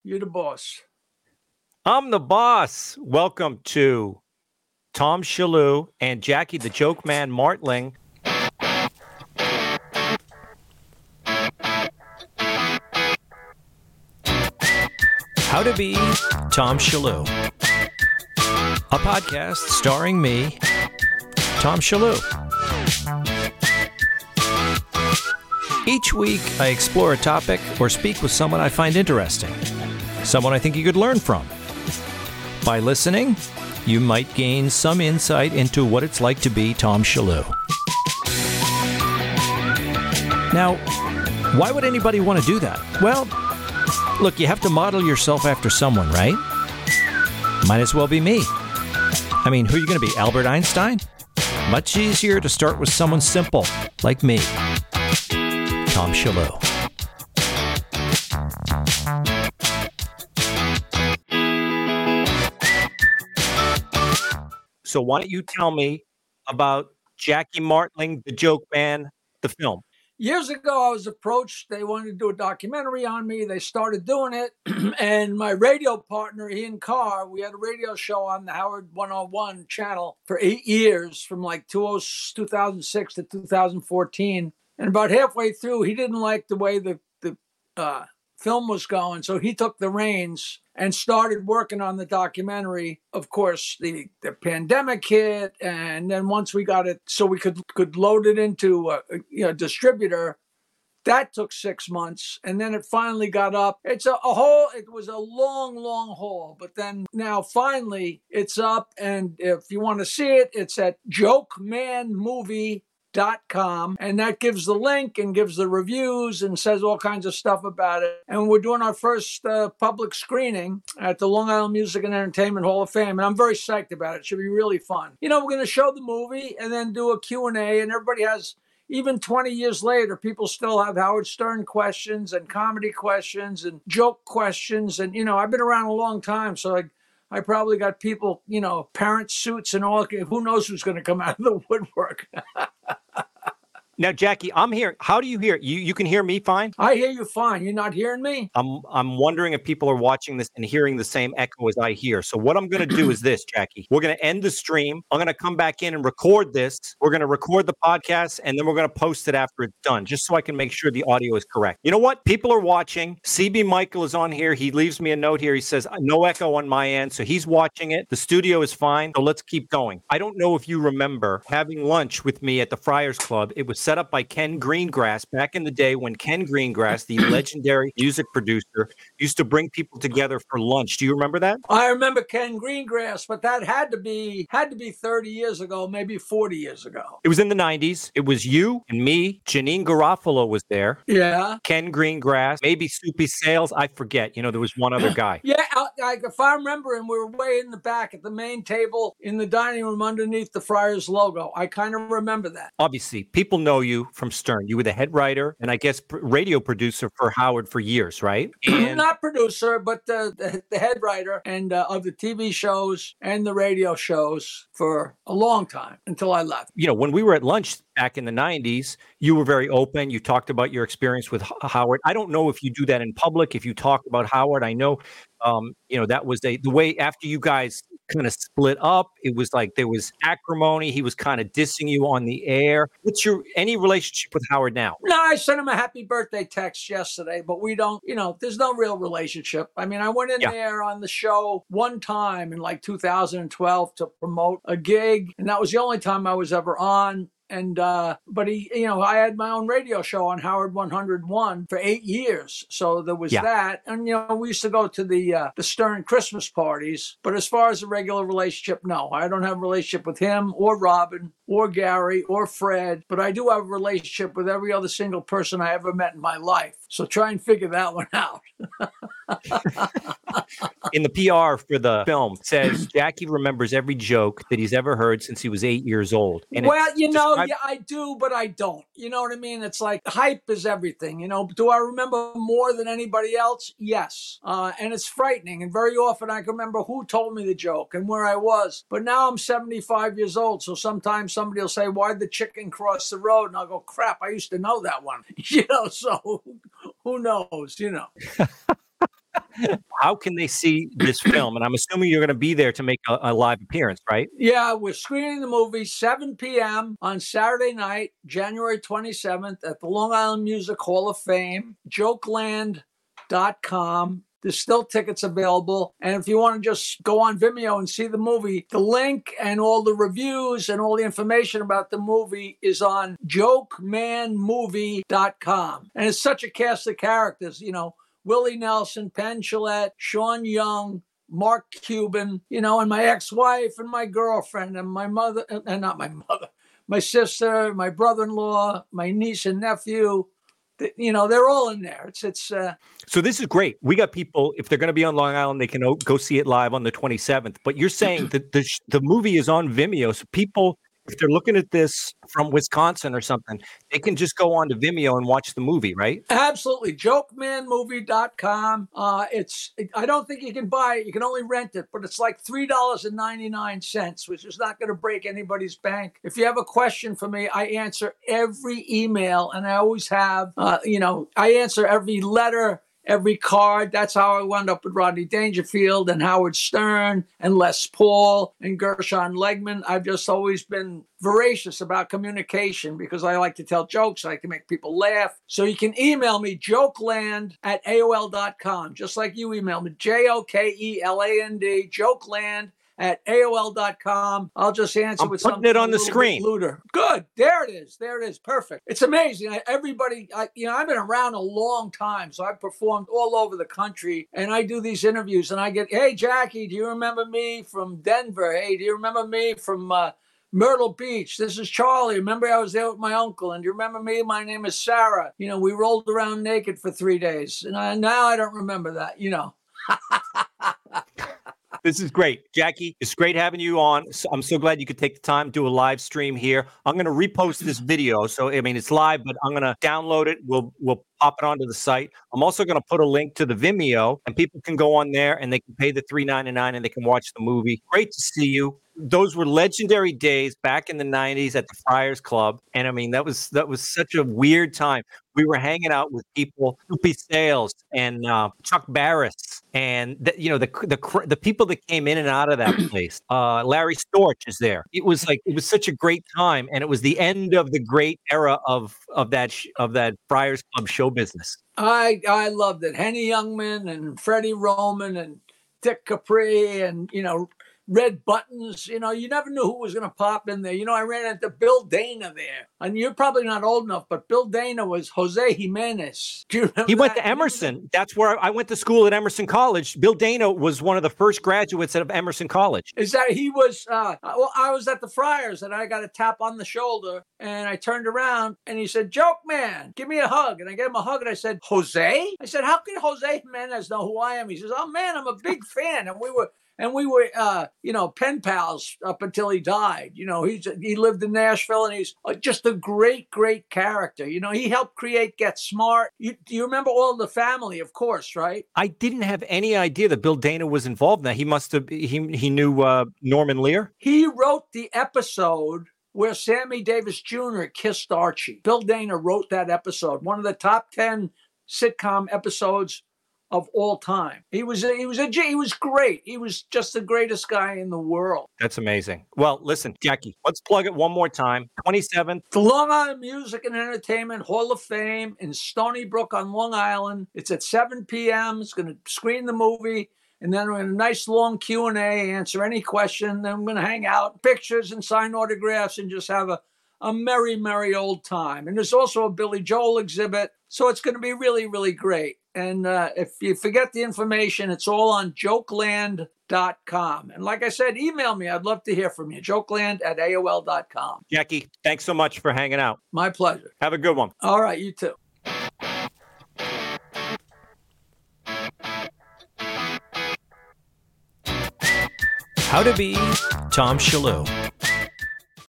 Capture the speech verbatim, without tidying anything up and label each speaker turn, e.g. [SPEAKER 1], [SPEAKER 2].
[SPEAKER 1] You're the boss.
[SPEAKER 2] I'm the boss. Welcome to Tom Shillue and Jackie the Joke Man Martling. How to Be Tom Shillue, a podcast starring me, Tom Shillue. Each week, I explore a topic or speak with someone I find interesting, someone I think you could learn from. By listening, you might gain some insight into what it's like to be Tom Shillue. Now, why would anybody want to do that? Well, look, you have to model yourself after someone, right? Might as well be me. I mean, who are you going to be, Albert Einstein? Much easier to start with someone simple, like me, Tom Shillue. So why don't you tell me about Jackie Martling, the Joke Man, the film?
[SPEAKER 1] Years ago, I was approached. They wanted to do a documentary on me. They started doing it. And my radio partner, Ian Carr, we had a radio show on the Howard one oh one channel for eight years, from like two thousand six to two thousand fourteen. And about halfway through, he didn't like the way the, the uh, film was going. So he took the reins and started working on the documentary. Of course, the, the pandemic hit. And then once we got it, so we could, could load it into a, a you know, distributor, that took six months. And then it finally got up. It's a, a whole, it was a long, long haul. But then now finally it's up. And if you want to see it, it's at joke man movie dot com, and that gives the link and gives the reviews and says all kinds of stuff about it. And we're doing our first uh, public screening at the Long Island Music and Entertainment Hall of Fame, and I'm very psyched about it. It should be really fun. You know, we're going to show the movie and then do a Q and A, and everybody has, even twenty years later, people still have Howard Stern questions and comedy questions and joke questions. And, you know, I've been around a long time, so I I probably got people, you know, parent suits and all. Who knows who's going to come out of the woodwork?
[SPEAKER 2] Now, Jackie, I'm here. How do you hear? You you can hear me fine?
[SPEAKER 1] I hear you fine. You're not hearing me?
[SPEAKER 2] I'm I'm wondering if people are watching this and hearing the same echo as I hear. So what I'm going to do is this, Jackie. We're going to end the stream. I'm going to come back in and record this. We're going to record the podcast, and then we're going to post it after it's done, just so I can make sure the audio is correct. You know what? People are watching. C B Michael is on here. He leaves me a note here. He says, no echo on my end. So he's watching it. The studio is fine. So let's keep going. I don't know if you remember having lunch with me at the Friars Club. It was set up by Ken Greengrass back in the day when Ken Greengrass, the legendary music producer, used to bring people together for lunch. Do you remember that?
[SPEAKER 1] I remember Ken Greengrass, but that had to be had to be thirty years ago, maybe forty years ago.
[SPEAKER 2] It was in the nineties. It was you and me. Janine Garofalo was there.
[SPEAKER 1] Yeah.
[SPEAKER 2] Ken Greengrass, maybe Soupy Sales. I forget. You know, there was one other guy.
[SPEAKER 1] Yeah, I, if I remember, and we were way in the back at the main table in the dining room underneath the Friars logo. I kind of remember that.
[SPEAKER 2] Obviously, people know you from Stern. You were the head writer and I guess pr- radio producer for Howard for years, right? And
[SPEAKER 1] not producer, but uh, the, the head writer and uh, of the T V shows and the radio shows for a long time until I left.
[SPEAKER 2] You know, when we were at lunch back in the nineties, you were very open. You talked about your experience with H- Howard. I don't know if you do that in public, if you talk about Howard. I know, um, you know, that was a, the way after you guys kind of split up, it was like there was acrimony. He was kind of dissing you on the air. What's your any relationship with Howard now?
[SPEAKER 1] No, I sent him a happy birthday text yesterday, but we don't, you know, there's no real relationship. I mean, I went in yeah. there on the show one time in like two thousand twelve to promote a gig, and that was the only time I was ever on. And, uh, but he, you know, I had my own radio show on Howard one oh one for eight years. So there was yeah. that. And, you know, we used to go to the, uh, the Stern Christmas parties. But as far as a regular relationship, no, I don't have a relationship with him or Robin or Gary or Fred. But I do have a relationship with every other single person I ever met in my life. So try and figure that one out.
[SPEAKER 2] In the P R for the film, it says Jackie remembers every joke that he's ever heard since he was eight years old. And
[SPEAKER 1] well, you know, described- yeah, I do, but I don't. You know what I mean? It's like hype is everything. You know, do I remember more than anybody else? Yes. Uh, and it's frightening. And very often I can remember who told me the joke and where I was. But now I'm seventy-five years old. So sometimes somebody will say, why'd the chicken cross the road? And I'll go, crap, I used to know that one. You know, so who knows, you know.
[SPEAKER 2] How can they see this film? And I'm assuming you're going to be there to make a, a live appearance, right?
[SPEAKER 1] Yeah, we're screening the movie seven p.m. on Saturday night, January twenty-seventh at the Long Island Music Hall of Fame, jokeland dot com. There's still tickets available. And if you want to just go on Vimeo and see the movie, the link and all the reviews and all the information about the movie is on joke man movie dot com. And it's such a cast of characters, you know, Willie Nelson, Penn Jillette, Sean Young, Mark Cuban, you know, and my ex-wife and my girlfriend and my mother, and not my mother, my sister, my brother-in-law, my niece and nephew. You know, they're all in there. It's, it's, uh,
[SPEAKER 2] so this is great. We got people, if they're going to be on Long Island, they can o- go see it live on the twenty-seventh. But you're saying that the, the movie is on Vimeo. So people, if they're looking at this from Wisconsin or something, they can just go on to Vimeo and watch the movie, right?
[SPEAKER 1] Absolutely. joke man movie dot com. Uh, it's, I don't think you can buy it. You can only rent it, but it's like three dollars and ninety-nine cents, which is not going to break anybody's bank. If you have a question for me, I answer every email, and I always have, uh, you know, I answer every letter, every card. That's how I wound up with Rodney Dangerfield and Howard Stern and Les Paul and Gershon Legman. I've just always been voracious about communication because I like to tell jokes. I like to make people laugh. So you can email me, jokeland at A O L dot com, just like you email me, J O K E L A N D, jokeland at A O L dot com. I'll just answer
[SPEAKER 2] I'm
[SPEAKER 1] with
[SPEAKER 2] putting
[SPEAKER 1] something
[SPEAKER 2] it on
[SPEAKER 1] a
[SPEAKER 2] the
[SPEAKER 1] little
[SPEAKER 2] screen.
[SPEAKER 1] bit looter. Good. There it is. There it is. Perfect. It's amazing. I, everybody, I, you know, I've been around a long time, so I've performed all over the country, and I do these interviews, and I get, hey, Jackie, do you remember me from Denver? Hey, do you remember me from uh, Myrtle Beach? This is Charlie. Remember I was there with my uncle, and do you remember me? My name is Sarah. You know, we rolled around naked for three days, and I, now I don't remember that, you know.
[SPEAKER 2] This is great. Jackie, it's great having you on. So I'm so glad you could take the time to do a live stream here. I'm going to repost this video. So, I mean, it's live, but I'm going to download it. We'll we'll pop it onto the site. I'm also going to put a link to the Vimeo, and people can go on there and they can pay the three ninety-nine and they can watch the movie. Great to see you. Those were legendary days back in the nineties at the Friars Club. And I mean, that was that was such a weird time. We were hanging out with people, Soupy Sales and uh, Chuck Barris, and the, you know the the the people that came in and out of that place. Uh, Larry Storch is there. It was like it was such a great time, and it was the end of the great era of of that sh- of that Friars Club show business.
[SPEAKER 1] I I loved it. Henny Youngman and Freddie Roman and Dick Capri and, you know, Red Buttons. You know, you never knew who was going to pop in there. You know, I ran into Bill Dana there. And you're probably not old enough, but Bill Dana was Jose Jimenez. Do you remember
[SPEAKER 2] He went
[SPEAKER 1] that?
[SPEAKER 2] to Emerson. That's where I went to school at Emerson College. Bill Dana was one of the first graduates of Emerson College.
[SPEAKER 1] Is that he was, uh, well, I was at the Friars and I got a tap on the shoulder and I turned around and he said, Joke Man, give me a hug. And I gave him a hug and I said, Jose? I said, how can Jose Jimenez know who I am? He says, oh man, I'm a big fan. And we were, And we were, uh, you know, pen pals up until he died. You know, he's he lived in Nashville, and he's just a great, great character. You know, he helped create Get Smart. You, do you remember All in the Family, of course, right?
[SPEAKER 2] I didn't have any idea that Bill Dana was involved in that. He must have, he, he knew uh, Norman Lear?
[SPEAKER 1] He wrote the episode where Sammy Davis Junior kissed Archie. Bill Dana wrote that episode, one of the top ten sitcom episodes of all time. He was a, he was a he was great. He was just the greatest guy in the world.
[SPEAKER 2] That's amazing. Well, listen, Jackie, let's plug it one more time. twenty-seventh.
[SPEAKER 1] The Long Island Music and Entertainment Hall of Fame in Stony Brook on Long Island. It's at seven p.m. It's going to screen the movie. And then we're in a nice long Q and A, answer any question. Then we're going to hang out, pictures and sign autographs and just have a, a merry, merry old time. And there's also a Billy Joel exhibit. So it's going to be really, really great. And uh, if you forget the information, it's all on jokeland dot com. And like I said, email me. I'd love to hear from you. jokeland at A O L dot com.
[SPEAKER 2] Jackie, thanks so much for hanging out.
[SPEAKER 1] My pleasure.
[SPEAKER 2] Have a good one.
[SPEAKER 1] All right, you too.
[SPEAKER 3] How to be Tom Shillue.